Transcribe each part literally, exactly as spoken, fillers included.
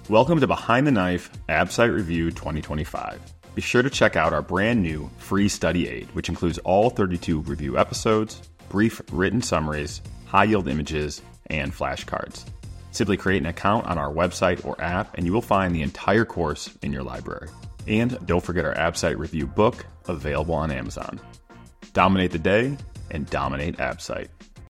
Welcome to Behind the Knife AbSite Review twenty twenty-five. Be sure to check out our brand new free study aid, which includes all thirty-two review episodes, brief written summaries, high-yield images, and flashcards. Simply create an account on our website or app, and you will find the entire course in your library. And don't forget our AbSite Review book, available on Amazon. Dominate the day and dominate AbSite.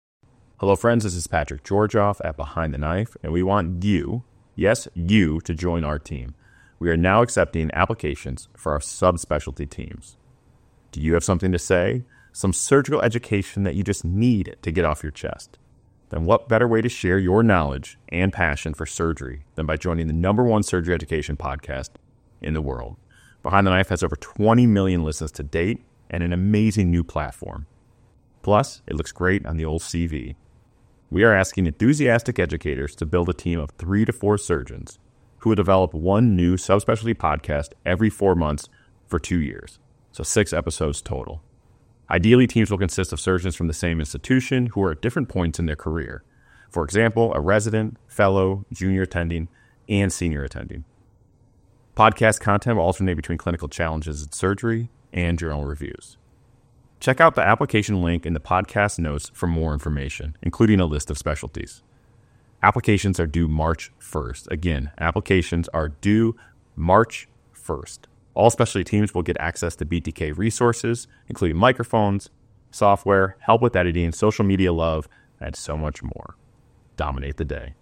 Hello friends, this is Patrick Georgioff at Behind the Knife, and we want you, yes, you, to join our team. We are now accepting applications for our subspecialty teams. Do you have something to say? Some surgical education that you just need to get off your chest? Then what better way to share your knowledge and passion for surgery than by joining the number one surgery education podcast in the world? Behind the Knife has over twenty million listens to date and an amazing new platform. Plus, it looks great on the old C V. We are asking enthusiastic educators to build a team of three to four surgeons who will develop one new subspecialty podcast every four months for two years, so six episodes total. Ideally, teams will consist of surgeons from the same institution who are at different points in their career. For example, a resident, fellow, junior attending, and senior attending. Podcast content will alternate between clinical challenges in surgery and journal reviews. Check out the application link in the podcast notes for more information, including a list of specialties. Applications are due March first. Again, applications are due March first. All specialty teams will get access to B T K resources, including microphones, software, help with editing, social media love, and so much more. Dominate the day.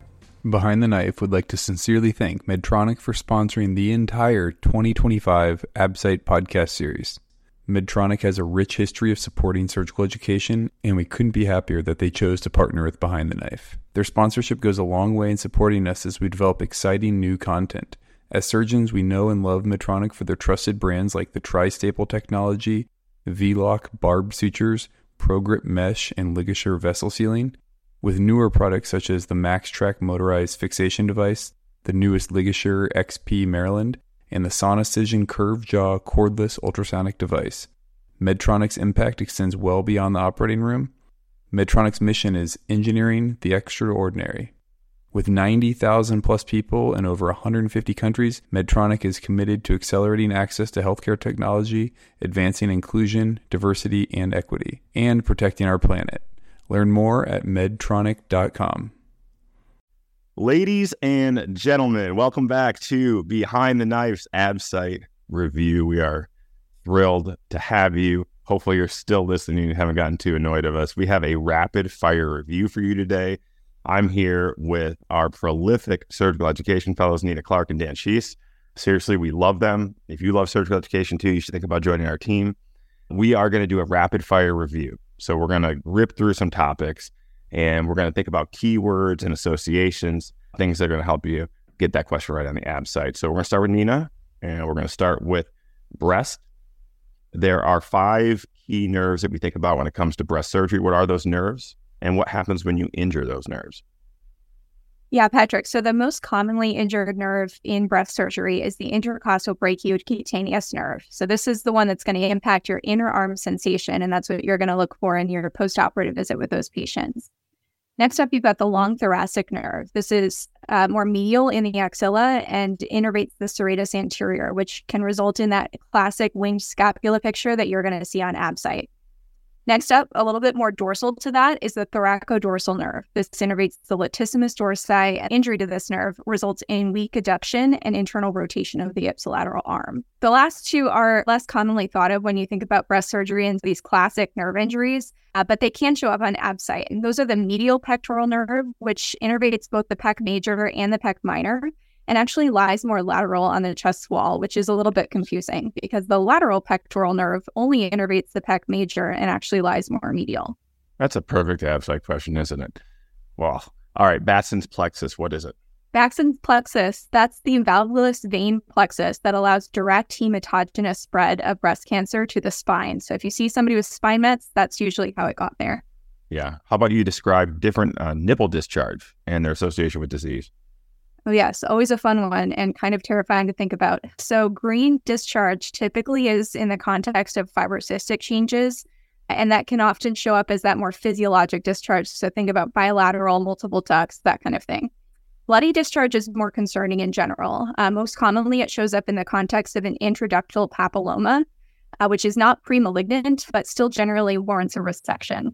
Behind the Knife would like to sincerely thank Medtronic for sponsoring the entire twenty twenty-five AbSite podcast series. Medtronic has a rich history of supporting surgical education, and we couldn't be happier that they chose to partner with Behind the Knife. Their sponsorship goes a long way in supporting us as we develop exciting new content. As surgeons, we know and love Medtronic for their trusted brands like the Tri-Staple technology, V-Lock barbed sutures, ProGrip mesh, and LigaSure vessel sealing, with newer products such as the MaxTrack motorized fixation device, the newest LigaSure X P Maryland, and the Sonicision Curved Jaw cordless ultrasonic device. Medtronic's impact extends well beyond the operating room. Medtronic's mission is engineering the extraordinary. With ninety thousand plus people in over one hundred fifty countries, Medtronic is committed to accelerating access to healthcare technology, advancing inclusion, diversity, and equity, and protecting our planet. Learn more at medtronic dot com. Ladies and gentlemen, welcome back to Behind the Knife's AbSite Review. We are thrilled to have you. Hopefully you're still listening and haven't gotten too annoyed of us. We have a rapid fire review for you today. I'm here with our prolific surgical education fellows, Nina Clark and Dan Sheese. Seriously, we love them. If you love surgical education too, you should think about joining our team. We are going to do a rapid fire review. So we're going to rip through some topics and we're going to think about keywords and associations, things that are going to help you get that question right on the AbSite. So we're going to start with Nina, and we're going to start with breast. There are five key nerves that we think about when it comes to breast surgery. What are those nerves, and what happens when you injure those nerves? Yeah, Patrick. So the most commonly injured nerve in breast surgery is the intercostal brachiocutaneous nerve. So this is the one that's going to impact your inner arm sensation, and that's what you're going to look for in your postoperative visit with those patients. Next up, you've got the long thoracic nerve. This is uh, more medial in the axilla and innervates the serratus anterior, which can result in that classic winged scapula picture that you're going to see on AbSite. Next up, a little bit more dorsal to that, is the thoracodorsal nerve. This innervates the latissimus dorsi, and injury to this nerve results in weak adduction and internal rotation of the ipsilateral arm. The last two are less commonly thought of when you think about breast surgery and these classic nerve injuries, uh, but they can show up on AbSite. And those are the medial pectoral nerve, which innervates both the pec major and the pec minor, and actually lies more lateral on the chest wall, which is a little bit confusing because the lateral pectoral nerve only innervates the pec major and actually lies more medial. That's a perfect AbSite question, isn't it? Well, all right, Batson's plexus, what is it? Batson's plexus, that's the valvulus vein plexus that allows direct hematogenous spread of breast cancer to the spine. So if you see somebody with spine mets, that's usually how it got there. Yeah. How about you describe different uh, nipple discharge and their association with disease? Oh, yes, always a fun one and kind of terrifying to think about. So green discharge typically is in the context of fibrocystic changes, and that can often show up as that more physiologic discharge. So think about bilateral, multiple ducts, that kind of thing. Bloody discharge is more concerning in general. Uh, most commonly, it shows up in the context of an intraductal papilloma, uh, which is not pre-malignant, but still generally warrants a resection.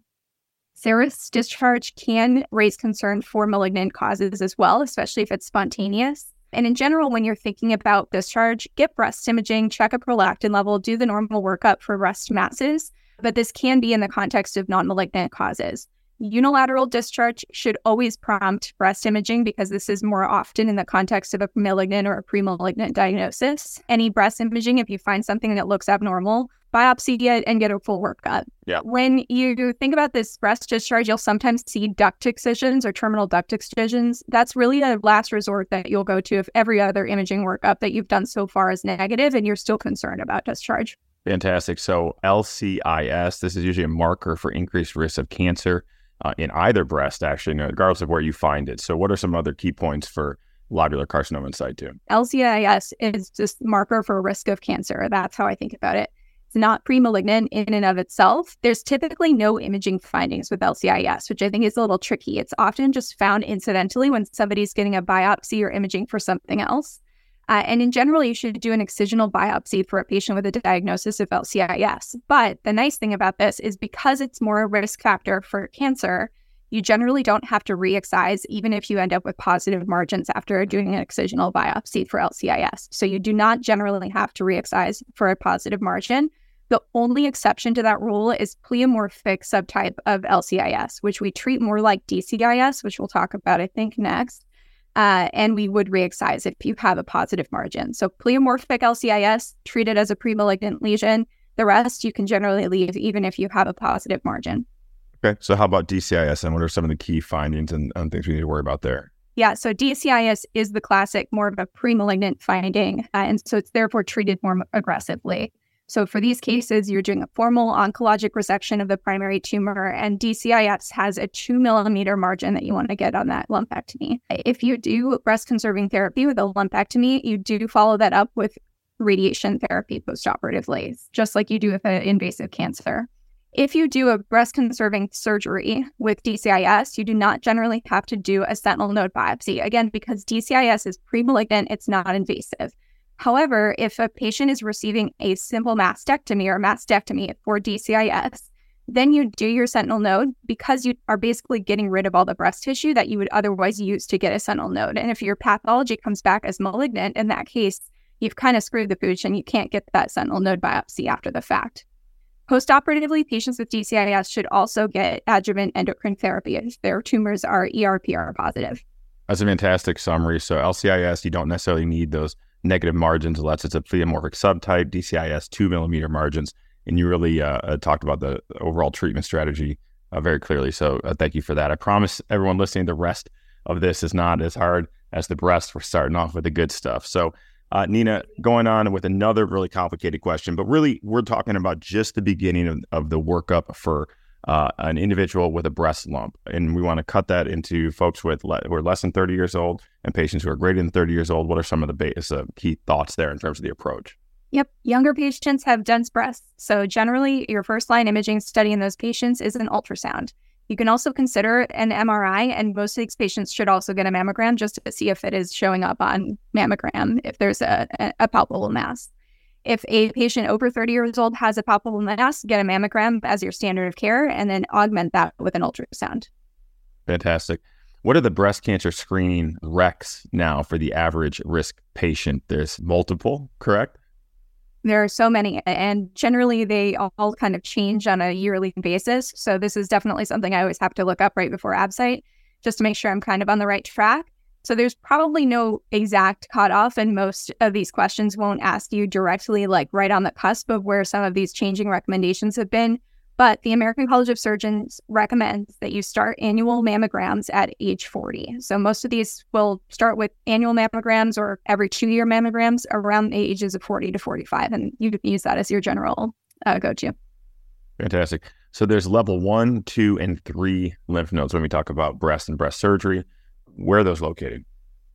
Serous discharge can raise concern for malignant causes as well, especially if it's spontaneous. And in general, when you're thinking about discharge, get breast imaging, check a prolactin level, do the normal workup for breast masses, but this can be in the context of non-malignant causes. Unilateral discharge should always prompt breast imaging because this is more often in the context of a malignant or a pre-malignant diagnosis. Any breast imaging, if you find something that looks abnormal, biopsy it and get a full workup. Yeah. When you think about this breast discharge, you'll sometimes see duct excisions or terminal duct excisions. That's really a last resort that you'll go to if every other imaging workup that you've done so far is negative and you're still concerned about discharge. Fantastic. So L C I S, this is usually a marker for increased risk of cancer uh, in either breast, actually, regardless of where you find it. So what are some other key points for lobular carcinoma in situ? L C I S is just a marker for risk of cancer. That's how I think about it. It's not pre-malignant in and of itself. There's typically no imaging findings with L C I S, which I think is a little tricky. It's often just found incidentally when somebody's getting a biopsy or imaging for something else. Uh, and in general, you should do an excisional biopsy for a patient with a diagnosis of L C I S. But the nice thing about this is because it's more a risk factor for cancer, you generally don't have to re-excise even if you end up with positive margins after doing an excisional biopsy for L C I S. So you do not generally have to re-excise for a positive margin. The only exception to that rule is pleomorphic subtype of L C I S, which we treat more like D C I S, which we'll talk about, I think, next. Uh, and we would re-excise if you have a positive margin. So pleomorphic L C I S, treat it as a pre-malignant lesion. The rest you can generally leave even if you have a positive margin. Okay, so how about D C I S, and what are some of the key findings and, and things we need to worry about there? Yeah, so D C I S is the classic, more of a pre-malignant finding, uh, and so it's therefore treated more aggressively. So for these cases, you're doing a formal oncologic resection of the primary tumor, and D C I S has a two millimeter margin that you want to get on that lumpectomy. If you do breast conserving therapy with a lumpectomy, you do follow that up with radiation therapy postoperatively, just like you do with an invasive cancer. If you do a breast conserving surgery with D C I S, you do not generally have to do a sentinel node biopsy. Again, because D C I S is pre-malignant, it's not invasive. However, if a patient is receiving a simple mastectomy or mastectomy for D C I S, then you do your sentinel node because you are basically getting rid of all the breast tissue that you would otherwise use to get a sentinel node. And if your pathology comes back as malignant, in that case, you've kind of screwed the pooch and you can't get that sentinel node biopsy after the fact. Postoperatively, patients with D C I S should also get adjuvant endocrine therapy if their tumors are E R P R positive. That's a fantastic summary. So L C I S, you don't necessarily need those negative margins unless it's a pleomorphic subtype. D C I S, two millimeter margins. And you really uh, uh, talked about the overall treatment strategy uh, very clearly. So uh, thank you for that. I promise everyone listening, the rest of this is not as hard as the breast. We're starting off with the good stuff. So uh, Nina, going on with another really complicated question, but really we're talking about just the beginning of, of the workup for uh, an individual with a breast lump. And we want to cut that into folks with le- who are less than thirty years old and patients who are greater than thirty years old. What are some of the base, uh, key thoughts there in terms of the approach? Yep. Younger patients have dense breasts. So generally, your first line imaging study in those patients is an ultrasound. You can also consider an M R I, and most of these patients should also get a mammogram just to see if it is showing up on mammogram, if there's a, a palpable mass. If a patient over thirty years old has a palpable mass, get a mammogram as your standard of care, and then augment that with an ultrasound. Fantastic. What are the breast cancer screening recs now for the average risk patient? There's multiple, correct? There are so many, and generally they all kind of change on a yearly basis. So this is definitely something I always have to look up right before ABSITE just to make sure I'm kind of on the right track. So there's probably no exact cutoff, and most of these questions won't ask you directly like right on the cusp of where some of these changing recommendations have been. But the American College of Surgeons recommends that you start annual mammograms at age forty. So most of these will start with annual mammograms or every two-year mammograms around the ages of forty to forty-five, and you can use that as your general uh, go-to. Fantastic. So there's level one, two, and three lymph nodes when we talk about breast and breast surgery. Where are those located?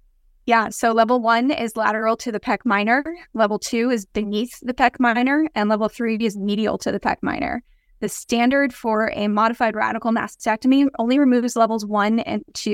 Yeah, so level one is lateral to the pec minor, level two is beneath the pec minor, and level three is medial to the pec minor. The standard for a modified radical mastectomy only removes levels one and two.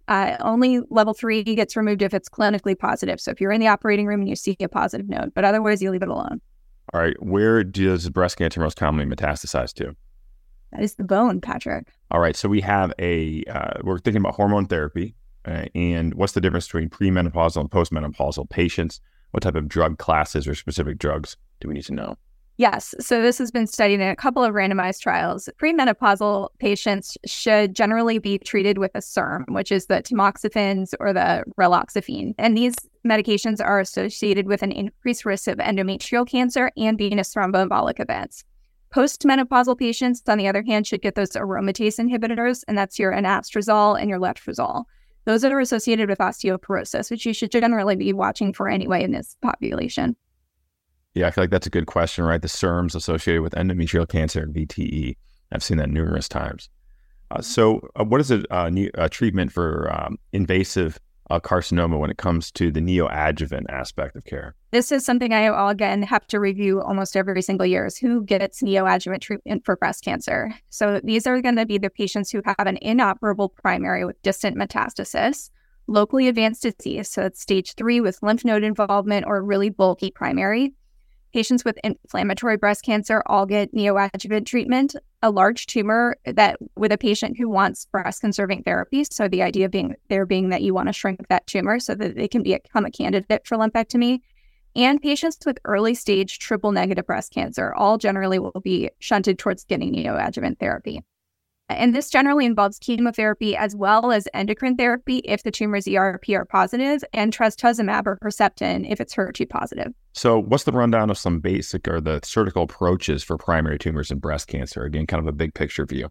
Uh, only level three gets removed if it's clinically positive. So if you're in the operating room and you see a positive node, but otherwise you leave it alone. All right. Where does breast cancer most commonly metastasize to? That is the bone, Patrick. All right. So we have a, uh, we're thinking about hormone therapy. Uh, and what's the difference between premenopausal and postmenopausal patients? What type of drug classes or specific drugs do we need to know? Yes. So this has been studied in a couple of randomized trials. Premenopausal patients should generally be treated with a S E R M, which is the tamoxifens or the raloxifene. And these medications are associated with an increased risk of endometrial cancer and venous thromboembolic events. Postmenopausal patients, on the other hand, should get those aromatase inhibitors, and that's your anastrozole and your letrozole. Those are associated with osteoporosis, which you should generally be watching for anyway in this population. Yeah, I feel like that's a good question, right? The S E R Ms associated with endometrial cancer and V T E. I've seen that numerous times. Uh, so uh, what is a, uh, ne- a treatment for um, invasive uh, carcinoma when it comes to the neoadjuvant aspect of care? This is something I, again, have to review almost every single year is who gets neoadjuvant treatment for breast cancer. So these are going to be the patients who have an inoperable primary with distant metastasis, locally advanced disease, so it's stage three with lymph node involvement or really bulky primary. Patients with inflammatory breast cancer all get neoadjuvant treatment. A large tumor that with a patient who wants breast-conserving therapy. So the idea being there being that you want to shrink that tumor so that they can become a candidate for lumpectomy. And patients with early-stage triple-negative breast cancer all generally will be shunted towards getting neoadjuvant therapy. And this generally involves chemotherapy as well as endocrine therapy if the tumor's E R P R positive, and trastuzumab or Herceptin if it's H E R two positive. So what's the rundown of some basic or the surgical approaches for primary tumors in breast cancer? Again, kind of a big picture view.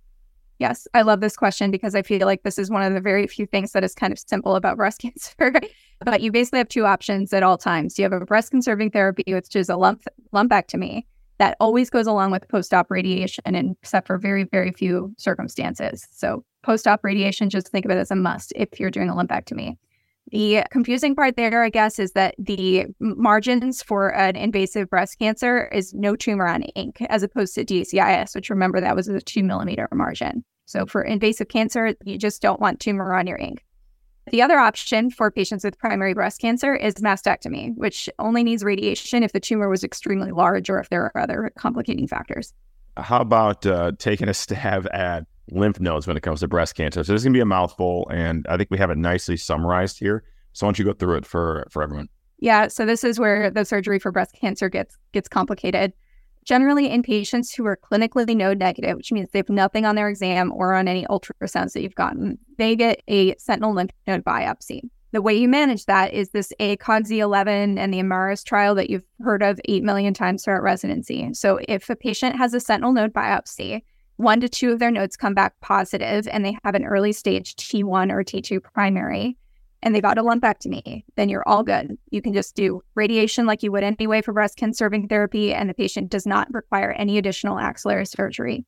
Yes, I love this question because I feel like this is one of the very few things that is kind of simple about breast cancer. But you basically have two options at all times. You have a breast-conserving therapy, which is a lump lumpectomy. That always goes along with post-op radiation, and except for very, very few circumstances. So post-op radiation, just think of it as a must if you're doing a lumpectomy. The confusing part there, I guess, is that the margins for an invasive breast cancer is no tumor on ink, as opposed to D C I S, which remember that was a two millimeter margin. So for invasive cancer, you just don't want tumor on your ink. The other option for patients with primary breast cancer is mastectomy, which only needs radiation if the tumor was extremely large or if there are other complicating factors. How about uh, taking a stab at lymph nodes when it comes to breast cancer? So this is going to be a mouthful, and I think we have it nicely summarized here. So why don't you go through it for, for everyone? Yeah, so this is where the surgery for breast cancer gets gets complicated. Generally in patients who are clinically node negative, which means they have nothing on their exam or on any ultrasounds that you've gotten, they get a sentinel lymph node biopsy. The way you manage that is this A C O G Z eleven and the AMARIS trial that you've heard of eight million times throughout residency. So if a patient has a sentinel node biopsy, one to two of their nodes come back positive and they have an early stage T one or T two primary, and they got a lumpectomy, then you're all good. You can just do radiation like you would anyway for breast-conserving therapy, and the patient does not require any additional axillary surgery.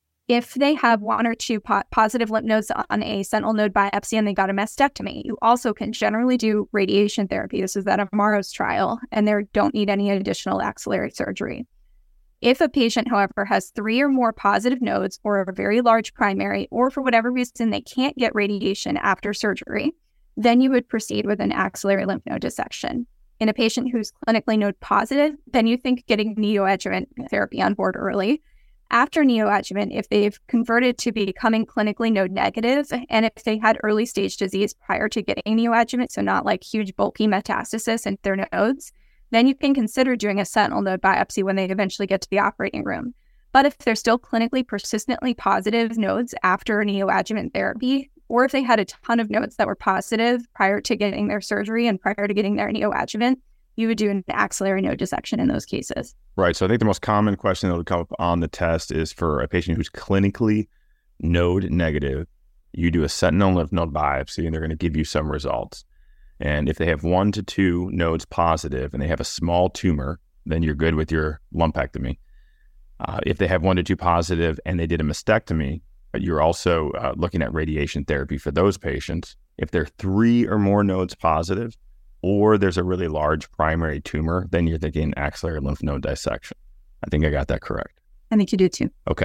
If they have one or two po- positive lymph nodes on a sentinel node biopsy and they got a mastectomy, you also can generally do radiation therapy. This is that AMARIS trial, and they don't need any additional axillary surgery. If a patient, however, has three or more positive nodes or a very large primary, or for whatever reason they can't get radiation after surgery, then you would proceed with an axillary lymph node dissection. In a patient who's clinically node positive, then you think getting neoadjuvant therapy on board early. After neoadjuvant, if they've converted to becoming clinically node negative, and if they had early stage disease prior to getting neoadjuvant, so not like huge bulky metastasis in their nodes, then you can consider doing a sentinel node biopsy when they eventually get to the operating room. But if they're still clinically persistently positive nodes after neoadjuvant therapy, or if they had a ton of nodes that were positive prior to getting their surgery and prior to getting their neoadjuvant, you would do an axillary node dissection in those cases. Right. So I think the most common question that would come up on the test is for a patient who's clinically node negative, you do a sentinel lymph node biopsy and they're going to give you some results. And if they have one to two nodes positive and they have a small tumor, then you're good with your lumpectomy. Uh, if they have one to two positive and they did a mastectomy, you're also uh, looking at radiation therapy for those patients. If they're three or more nodes positive, or there's a really large primary tumor, then you're thinking axillary lymph node dissection. I think I got that correct. I think you do too. Okay.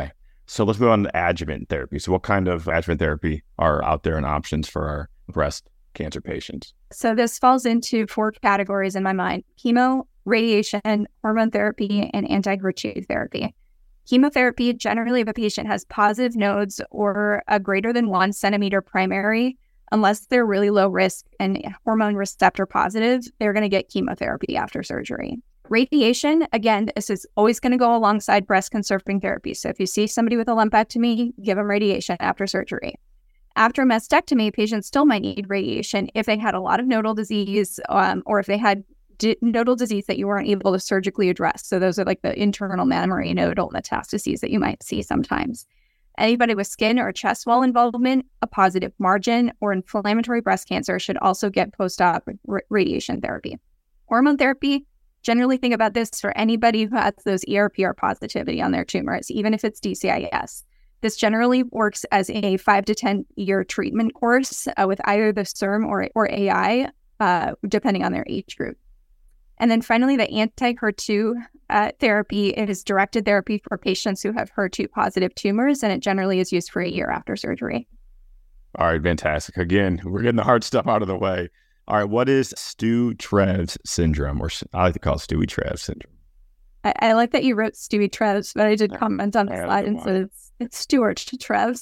So let's move on to adjuvant therapy. So what kind of adjuvant therapy are out there and options for our breast cancer patients? So this falls into four categories in my mind: chemo, radiation, hormone therapy, and anti-H E R two therapy. Chemotherapy, generally if a patient has positive nodes or a greater than one centimeter primary, unless they're really low risk and hormone receptor positive, they're going to get chemotherapy after surgery. Radiation, again, this is always going to go alongside breast conserving therapy. So if you see somebody with a lumpectomy, give them radiation after surgery. After mastectomy, patients still might need radiation if they had a lot of nodal disease um, or if they had d- nodal disease that you weren't able to surgically address. So those are like the internal mammary nodal metastases that you might see sometimes. Anybody with skin or chest wall involvement, a positive margin, or inflammatory breast cancer should also get post-op r- radiation therapy. Hormone therapy, generally think about this for anybody who has those E R P R positivity on their tumors, even if it's D C I S. This generally works as a five to ten year treatment course uh, with either the S E R M or, or A I, uh, depending on their age group. And then finally, the anti-H E R two uh, therapy is directed therapy for patients who have H E R two positive tumors, and it generally is used for a year after surgery. All right, fantastic. Again, we're getting the hard stuff out of the way. All right, what is Stu-Treves syndrome, or I like to call it Stewie-Treves syndrome? I, I like that you wrote Stewie Treves, but I did comment on the I slide and said it's, it's Stuart Treves.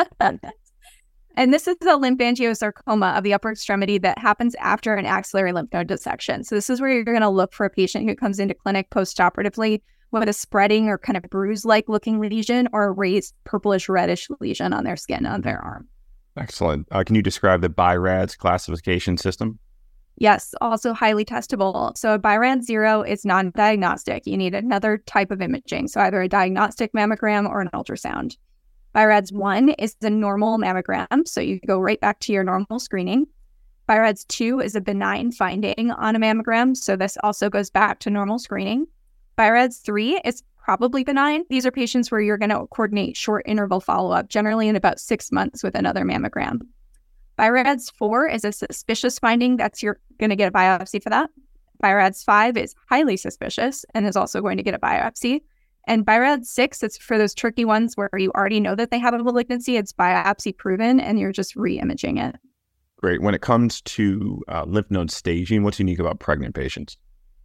And this is a lymphangiosarcoma of the upper extremity that happens after an axillary lymph node dissection. So this is where you're going to look for a patient who comes into clinic post-operatively with a spreading or kind of bruise-like looking lesion or a raised purplish reddish lesion on their skin on their arm. Excellent. Uh, can you describe the B I RADS classification system? Yes, also highly testable. So a B I RADS zero is non-diagnostic. You need another type of imaging, so either a diagnostic mammogram or an ultrasound. B I RADS one is a normal mammogram, so you go right back to your normal screening. B I RADS two is a benign finding on a mammogram, so this also goes back to normal screening. B I RADS three is probably benign. These are patients where you're going to coordinate short interval follow-up, generally in about six months with another mammogram. B I RADS four is a suspicious finding. That's you're going to get a biopsy for that. B I RADS five is highly suspicious and is also going to get a biopsy. And B I RADS six, it's for those tricky ones where you already know that they have a malignancy. It's biopsy proven, and you're just re-imaging it. Great. When it comes to uh, lymph node staging, what's unique about pregnant patients?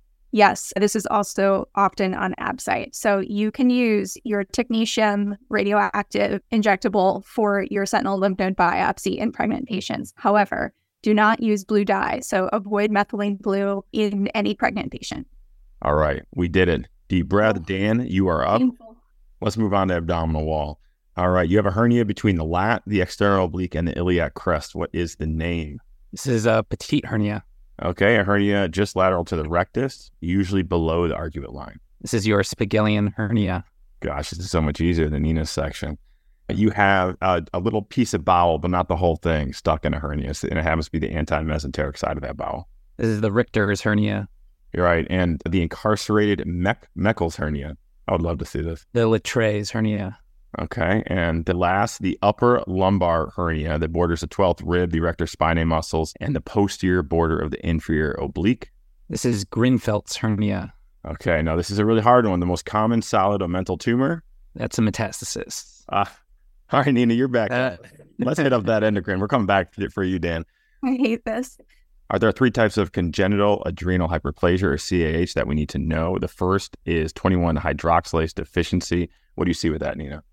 Yes, this is also often on Absite. So you can use your technetium radioactive injectable for your sentinel lymph node biopsy in pregnant patients. However, do not use blue dye. So avoid methylene blue in any pregnant patient. All right. We did it. Deep breath. Dan, you are up. Painful. Let's move on to abdominal wall. All right. You have a hernia between the lat, the external oblique, and the iliac crest. What is the name? This is a petite hernia. Okay. A hernia just lateral to the rectus, usually below the arcuate line. This is your Spigelian hernia. Gosh, this is so much easier than Nina's section. You have a, a little piece of bowel, but not the whole thing, stuck in a hernia. And it happens to be the anti-mesenteric side of that bowel. This is the Richter's hernia. You're right. And the incarcerated Mech- Meckel's hernia. I would love to see this. The Littray's hernia. Okay. And the last, the upper lumbar hernia that borders the twelfth rib, the erector spinae muscles, and the posterior border of the inferior oblique. This is Grinfeldt's hernia. Okay. Now, this is a really hard one. The most common solid omental tumor. That's a metastasis. Ah. All right, Nina, you're back. Uh, Let's hit up that endocrine. We're coming back for you, Dan. I hate this. Are there three types of congenital adrenal hyperplasia, or C A H, that we need to know? The first is twenty-one hydroxylase deficiency. What do you see with that, Nina?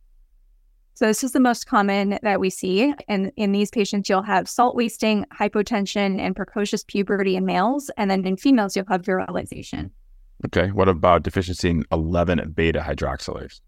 So this is the most common that we see. And in these patients, you'll have salt wasting, hypotension, and precocious puberty in males. And then in females, you'll have virilization. Okay. What about deficiency in eleven beta hydroxylase?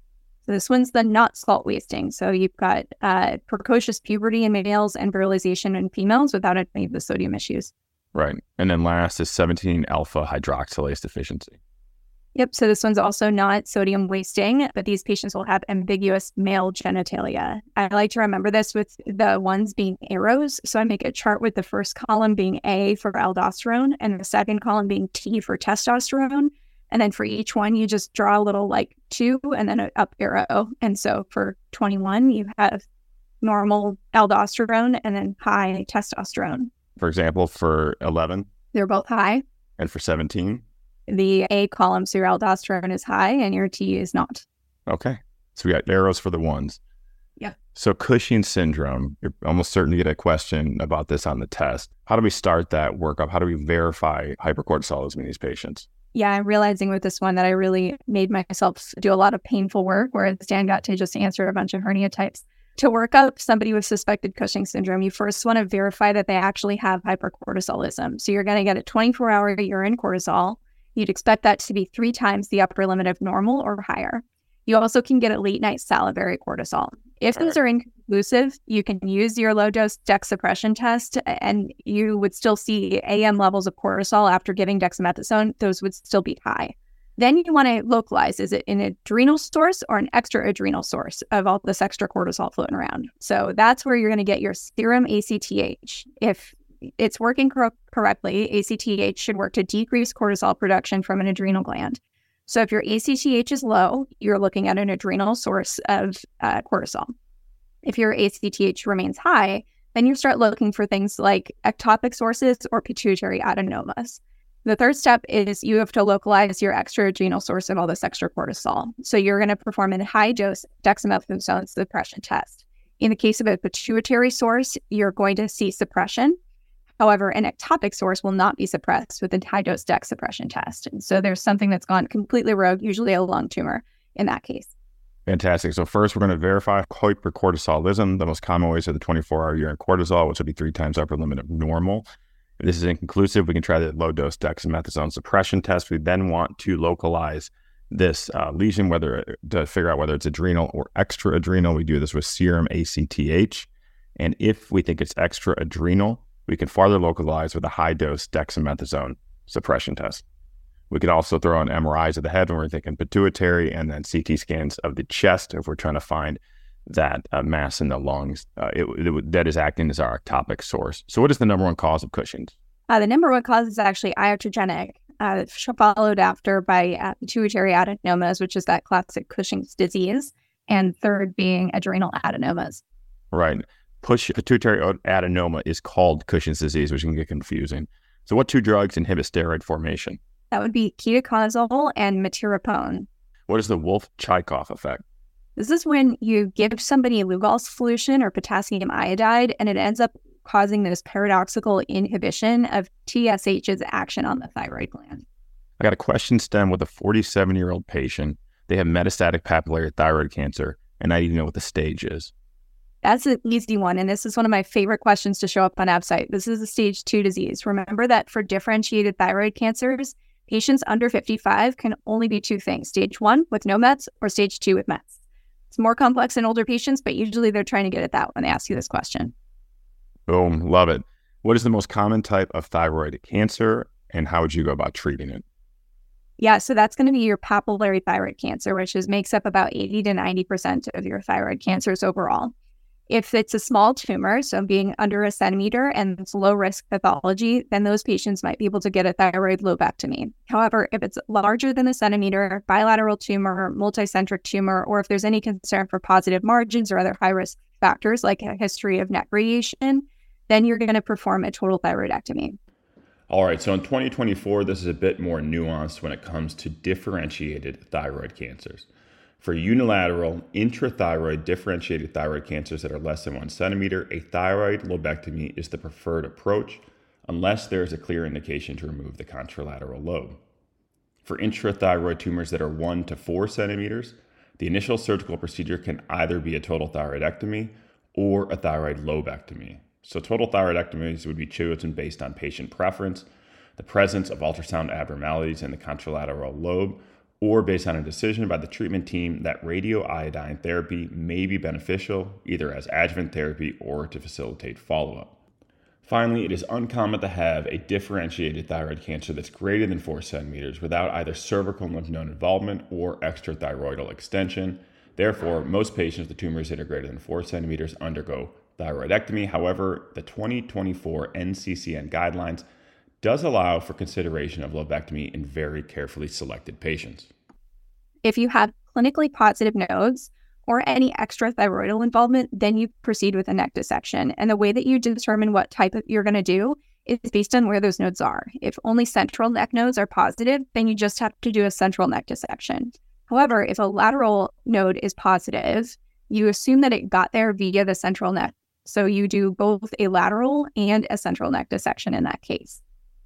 So this one's the not salt wasting. So you've got uh, precocious puberty in males and virilization in females without any of the sodium issues. Right. And then last is seventeen alpha hydroxylase deficiency. Yep. So this one's also not sodium wasting, but these patients will have ambiguous male genitalia. I like to remember this with the ones being arrows. So I make a chart with the first column being A for aldosterone and the second column being T for testosterone. And then for each one, you just draw a little like two and then an up arrow. And so for twenty-one, you have normal aldosterone and then high testosterone. For example, for eleven? They're both high. And for seventeen? The A column, so your aldosterone is high and your T is not. Okay. So we got arrows for the ones. Yep. So Cushing's syndrome, you're almost certain to get a question about this on the test. How do we start that workup? How do we verify hypercortisolism in these patients? Yeah, I'm realizing with this one that I really made myself do a lot of painful work, whereas Dan got to just answer a bunch of hernia types. To work up somebody with suspected Cushing's syndrome, you first want to verify that they actually have hypercortisolism. So you're going to get a twenty-four hour urine cortisol. You'd expect that to be three times the upper limit of normal or higher. You also can get a late night salivary cortisol. If those are inconclusive, you can use your low dose dex suppression test and you would still see A M levels of cortisol after giving dexamethasone. Those would still be high. Then you want to localize, is it an adrenal source or an extra adrenal source of all this extra cortisol floating around? So that's where you're going to get your serum A C T H. If it's working cor- correctly, A C T H should work to decrease cortisol production from an adrenal gland. So if your A C T H is low, you're looking at an adrenal source of uh, cortisol. If your A C T H remains high, then you start looking for things like ectopic sources or pituitary adenomas. The third step is you have to localize your extra adrenal source of all this extra cortisol. So you're going to perform a high-dose dexamethasone suppression test. In the case of a pituitary source, you're going to see suppression. However, an ectopic source will not be suppressed with a high-dose dex suppression test. And so there's something that's gone completely rogue, usually a lung tumor in that case. Fantastic. So first, we're going to verify hypercortisolism. The most common ways are the twenty-four hour urine cortisol, which will be three times upper limit of normal. If this is inconclusive, we can try the low-dose dexamethasone suppression test. We then want to localize this uh, lesion, whether to figure out whether it's adrenal or extra adrenal. We do this with serum A C T H. And if we think it's extra adrenal, we can farther localize with a high-dose dexamethasone suppression test. We could also throw in M R Is of the head when we're thinking pituitary, and then C T scans of the chest if we're trying to find that uh, mass in the lungs uh, it, it, that is acting as our ectopic source. So what is the number one cause of Cushing's? Uh, the number one cause is actually iatrogenic, uh, followed after by uh, pituitary adenomas, which is that classic Cushing's disease, and third being adrenal adenomas. Right. Push, pituitary adenoma is called Cushing's disease, which can get confusing. So what two drugs inhibit steroid formation? That would be ketoconazole and metirapone. What is the Wolff-Chaikoff effect? This is when you give somebody Lugol solution or potassium iodide, and it ends up causing this paradoxical inhibition of T S H's action on the thyroid gland. I got a question stem with a forty-seven-year-old patient. They have metastatic papillary thyroid cancer, and I need to know what the stage is. That's an easy one, and this is one of my favorite questions to show up on ABSITE. This is a stage two disease. Remember that for differentiated thyroid cancers, patients under fifty-five can only be two things, stage one with no mets or stage two with mets. It's more complex in older patients, but usually they're trying to get at that when they ask you this question. Boom, love it. What is the most common type of thyroid cancer, and how would you go about treating it? Yeah, so that's going to be your papillary thyroid cancer, which is makes up about eighty to ninety percent of your thyroid cancers overall. If it's a small tumor, so being under a centimeter and it's low risk pathology, then those patients might be able to get a thyroid lobectomy. However, if it's larger than a centimeter, bilateral tumor, multicentric tumor, or if there's any concern for positive margins or other high risk factors like a history of neck radiation, then you're going to perform a total thyroidectomy. All right, so in twenty twenty-four, this is a bit more nuanced when it comes to differentiated thyroid cancers. For unilateral, intrathyroid, differentiated thyroid cancers that are less than one centimeter, a thyroid lobectomy is the preferred approach unless there is a clear indication to remove the contralateral lobe. For intrathyroid tumors that are one to four centimeters, the initial surgical procedure can either be a total thyroidectomy or a thyroid lobectomy. So total thyroidectomies would be chosen based on patient preference, the presence of ultrasound abnormalities in the contralateral lobe, or based on a decision by the treatment team that radioiodine therapy may be beneficial, either as adjuvant therapy or to facilitate follow-up. Finally, it is uncommon to have a differentiated thyroid cancer that's greater than four centimeters without either cervical lymph node involvement or extrathyroidal extension. Therefore, most patients with tumors that are greater than four centimeters undergo thyroidectomy. However, the twenty twenty-four N C C N guidelines does allow for consideration of lobectomy in very carefully selected patients. If you have clinically positive nodes or any extrathyroidal involvement, then you proceed with a neck dissection. And the way that you determine what type of you're going to do is based on where those nodes are. If only central neck nodes are positive, then you just have to do a central neck dissection. However, if a lateral node is positive, you assume that it got there via the central neck. So you do both a lateral and a central neck dissection in that case.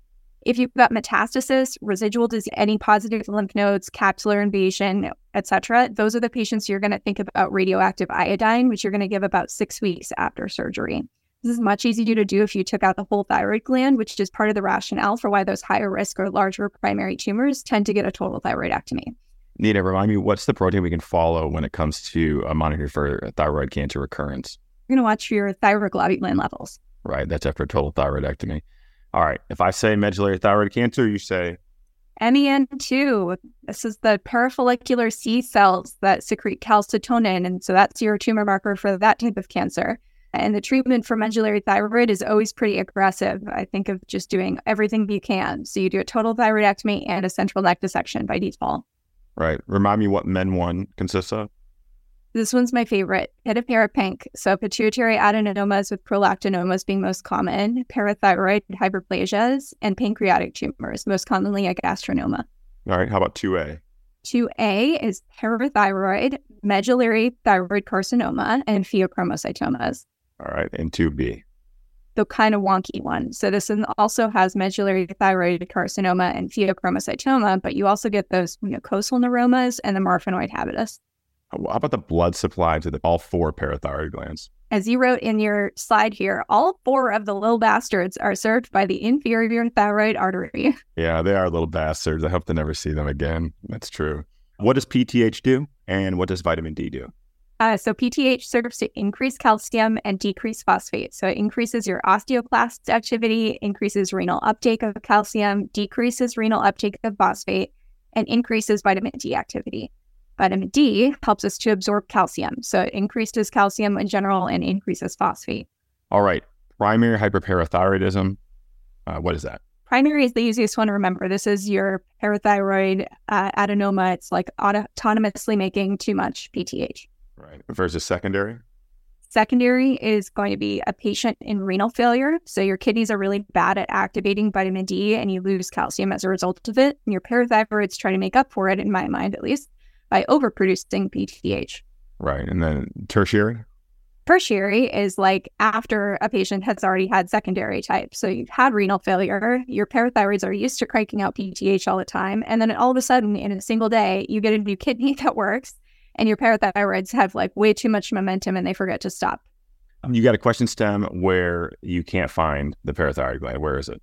If you've got metastasis, residual disease, any positive lymph nodes, capsular invasion, et cetera, those are the patients you're going to think about radioactive iodine, which you're going to give about six weeks after surgery. This is much easier to do if you took out the whole thyroid gland, which is part of the rationale for why those higher risk or larger primary tumors tend to get a total thyroidectomy. Nina, remind me, what's the protein we can follow when it comes to a monitor for thyroid cancer recurrence? You're going to watch your thyroglobulin levels. Right, that's after a total thyroidectomy. All right, if I say medullary thyroid cancer, you say? M E N two. This is the parafollicular C cells that secrete calcitonin, and so that's your tumor marker for that type of cancer. And the treatment for medullary thyroid is always pretty aggressive. I think of just doing everything you can. So you do a total thyroidectomy and a central neck dissection by default. Right. Remind me what M E N one consists of. This one's my favorite, pitta-para-pink. So pituitary adenomas with prolactinomas being most common, parathyroid hyperplasias, and pancreatic tumors, most commonly a gastronoma. All right. How about two A? two A is parathyroid, medullary thyroid carcinoma, and pheochromocytomas. All right. And two B? The kind of wonky one. So this one also has medullary thyroid carcinoma and pheochromocytoma, but you also get those mucosal neuromas and the marfanoid habitus. How about the blood supply to the, all four parathyroid glands? As you wrote in your slide here, all four of the little bastards are served by the inferior thyroid artery. Yeah, they are little bastards. I hope to never see them again. That's true. What does P T H do, and what does vitamin D do? Uh, so P T H serves to increase calcium and decrease phosphate. So it increases your osteoclast activity, increases renal uptake of calcium, decreases renal uptake of phosphate, and increases vitamin D activity. Vitamin D helps us to absorb calcium. So it increases calcium in general and increases phosphate. All right. Primary hyperparathyroidism. Uh, what is that? Primary is the easiest one to remember. This is your parathyroid uh, adenoma. It's like auto- autonomously making too much P T H. Right. Versus secondary? Secondary is going to be a patient in renal failure. So your kidneys are really bad at activating vitamin D and you lose calcium as a result of it. And your parathyroids try to make up for it, in my mind at least, by overproducing P T H. Right. And then tertiary? Tertiary is like after a patient has already had secondary type. So you've had renal failure, your parathyroids are used to cranking out P T H all the time. And then all of a sudden in a single day, you get a new kidney that works and your parathyroids have like way too much momentum and they forget to stop. You got a question stem where you can't find the parathyroid gland. Where is it?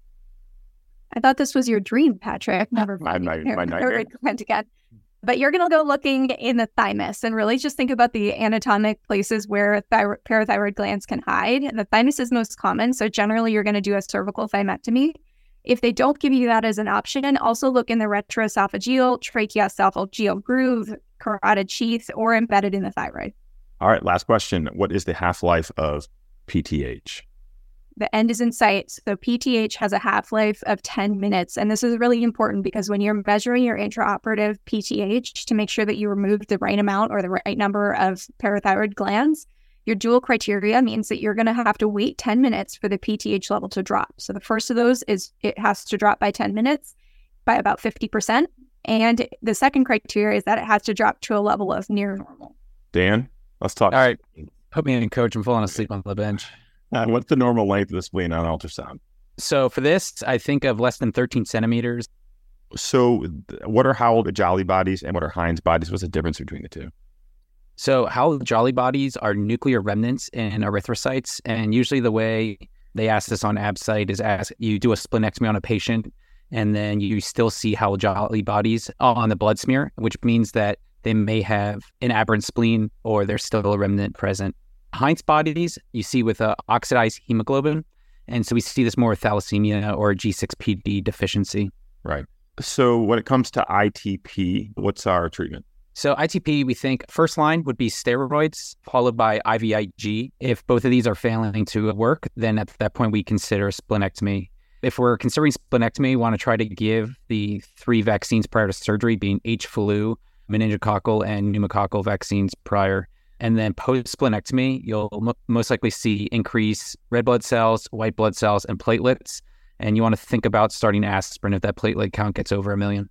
I thought this was your dream, Patrick. Never My, my, my nightmare. parathyroid gland again. But you're going to go looking in the thymus and really just think about the anatomic places where thyro- parathyroid glands can hide. And the thymus is most common. So generally, you're going to do a cervical thymectomy. If they don't give you that as an option, also look in the retroesophageal, tracheoesophageal groove, carotid sheath, or embedded in the thyroid. All right. Last question. What is the half-life of P T H? The end is in sight. So P T H has a half-life of ten minutes. And this is really important because when you're measuring your intraoperative P T H to make sure that you remove the right amount or the right number of parathyroid glands, your dual criteria means that you're going to have to wait ten minutes for the P T H level to drop. So the first of those is it has to drop by ten minutes by about fifty percent. And the second criteria is that it has to drop to a level of near normal. Dan, let's talk. All right. Put me in, coach. I'm falling asleep on the bench. Uh, what's the normal length of the spleen on ultrasound? So for this, I think of less than thirteen centimeters. So what are Howell Jolly bodies and what are Heinz bodies? What's the difference between the two? So Howell Jolly bodies are nuclear remnants in erythrocytes. And usually the way they ask this on AbSite is ask you do a splenectomy on a patient and then you still see Howell Jolly bodies on the blood smear, which means that they may have an aberrant spleen or there's still a remnant present. Heinz bodies you see with uh, oxidized hemoglobin. And so we see this more with thalassemia or G six P D deficiency. Right. So when it comes to I T P, what's our treatment? So I T P, we think first line would be steroids, followed by I V I G. If both of these are failing to work, then at that point we consider splenectomy. If we're considering splenectomy, we want to try to give the three vaccines prior to surgery, being H flu, meningococcal, and pneumococcal vaccines prior. And then post-splenectomy, you'll m- most likely see increased red blood cells, white blood cells, and platelets. And you want to think about starting aspirin if that platelet count gets over a million.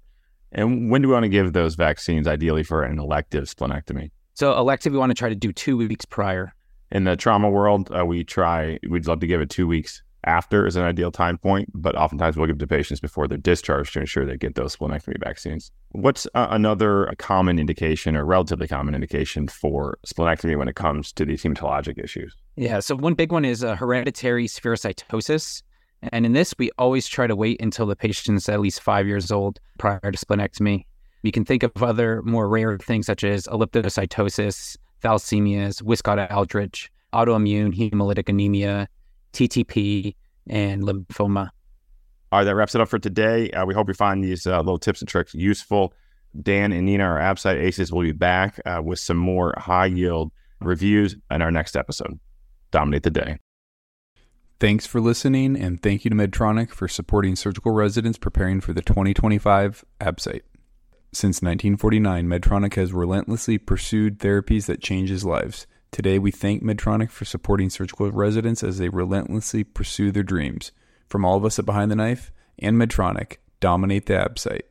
And when do we want to give those vaccines, ideally for an elective splenectomy? So elective, we want to try to do two weeks prior. In the trauma world, uh, we try, we'd love to give it two weeks after is an ideal time point, but oftentimes we'll give to patients before they're discharged to ensure they get those splenectomy vaccines. What's uh, another common indication or relatively common indication for splenectomy when it comes to these hematologic issues? Yeah, so one big one is uh, hereditary spherocytosis. And in this, we always try to wait until the patient's at least five years old prior to splenectomy. You can think of other more rare things such as elliptocytosis, thalassemias, Wiskott-Aldrich, autoimmune hemolytic anemia, T T P, and lymphoma. All right, that wraps it up for today. Uh, we hope you find these uh, little tips and tricks useful. Dan and Nina, our Absite Aces, will be back uh, with some more high-yield reviews in our next episode. Dominate the day. Thanks for listening, and thank you to Medtronic for supporting surgical residents preparing for the twenty twenty-five Absite. Since nineteen forty-nine, Medtronic has relentlessly pursued therapies that changes lives. Today, we thank Medtronic for supporting surgical residents as they relentlessly pursue their dreams. From all of us at Behind the Knife and Medtronic, dominate the Absite.